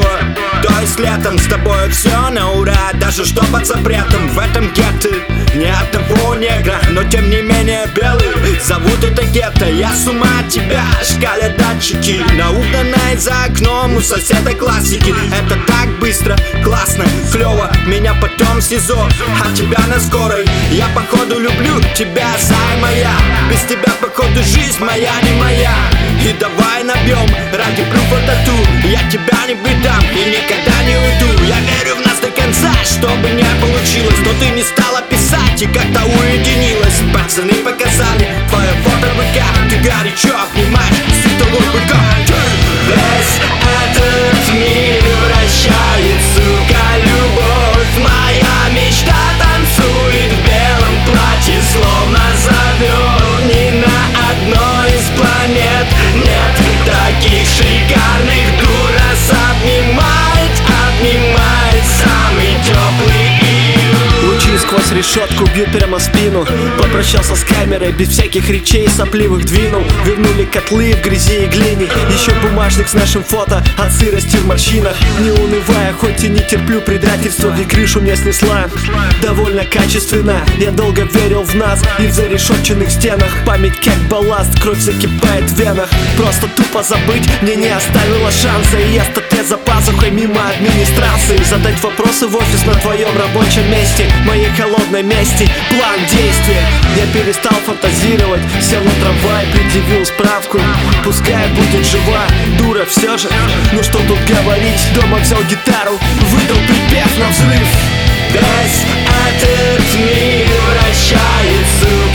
такое. То есть летом с тобой все на ура, даже что под запретом. В этом гетто ни одного негра, но тем не менее белый. Зовут это гетто, я с ума от тебя. Шкалят датчики, наугнанной за окном у соседа классики. Это так быстро, классно, клево, меня потом в СИЗО, а тебя на скорой. Я походу люблю тебя, зай моя. Без тебя походу жизнь моя не моя. И давай набьем ради пруфа тату. Я тебя не предам и никогда не уйду. Я верю в нас до конца, что бы не получилось. Но ты не стала писать и как-то уединилась. Пацаны показали твое фото в ВК. Ты горячо обнимаешь святого быка. Весь этот мир вращает, сука, любовь. Моя мечта танцует в белом платье, словно зовет. Ни на одной из планет нет таких шикарных. Дурас обнимает самый теплый июль. Лучи сквозь решетку бьют прямо в спину. Попрощался с камерой, без всяких речей сопливых двинул. Вернули котлы в грязи и глине. Еще бумажник с нашим фото от сырости в морщинах. Не унывая, хоть и не терплю предательства, ведь крышу мне снесла довольно качественно. Я долго верил в нас и в зарешетченных стенах. Память как балласт, кровь закипает в венах. Просто тупо забыть мне не оставила шанса. И я статья за пазухой мимо администрации. Задать вопросы в офис на твоем рабочем месте. Моей холодной мести, план действия. Я перестал фантазировать, сел на трамвай, предъявил справку. Пускай будет жива, дура все же. Ну что тут говорить, дома взял гитару, выдал припев на взрыв. Весь этот мир вращает, сука,